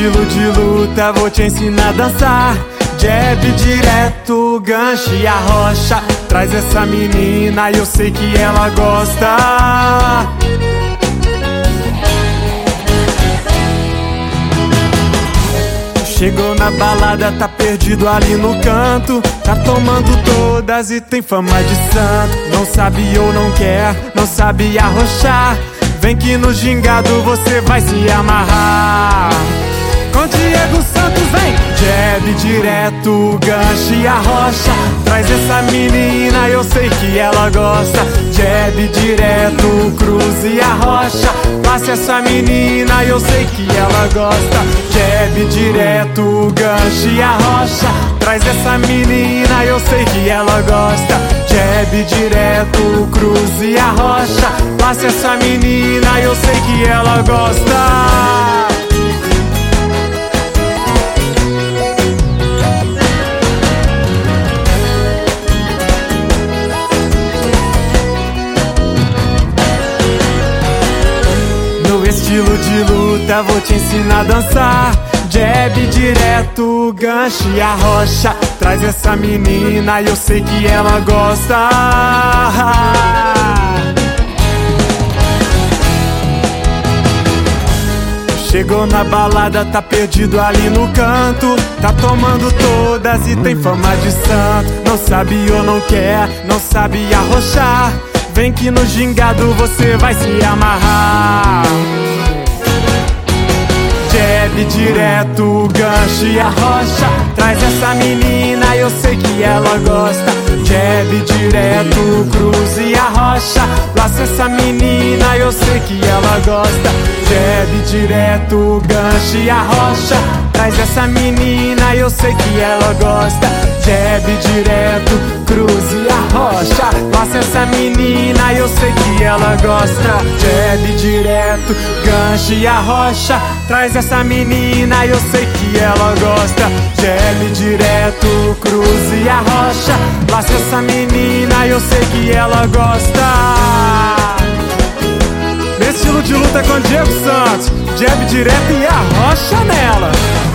estilo de luta vou te ensinar a dançar. Jab direto, gancho e arrocha. Traz essa menina, eu sei que ela gosta. Chegou na balada, tá perdido ali no canto. Tá tomando todas e tem fama de santo. Não sabe ou não quer, não sabe arrochar. Vem que no gingado você vai se amarrar. Com Diego Santos vem! Jab direto, gancho e arrocha. Traz essa menina, eu sei que ela gosta. Jab direto, cruza e arrocha. Passa essa menina, eu sei que ela gosta. Jab direto, gancho e arrocha. Traz essa menina, eu sei que ela gosta. Jab direto, cruza e arrocha. Passa essa menina, eu sei que ela gosta. Estilo de luta vou te ensinar a dançar. Jab direto, gancho e arrocha. Traz essa menina, eu sei que ela gosta. Chegou na balada, tá perdido ali no canto. Tá tomando todas e tem fama de santo. Não sabe ou não quer, não sabe arrochar. Vem que no gingado você vai se amarrar. Jab direto, gancho e arrocha. Traz essa menina, eu sei que ela gosta. Jab direto, cruza e arrocha. Laça essa menina, eu sei que ela gosta. Jab direto, gancho e arrocha. Traz essa menina, eu sei que ela gosta. Jab direto, cruza e arrocha. Passa essa menina, eu sei que ela gosta. Jab direto, gancho e arrocha. Traz essa menina, eu sei que ela gosta. Jab direto, cruza e arrocha. Passa essa menina, eu sei que ela gosta. Meu estilo de luta com Diego Santos. Jab direto e arrocha nela.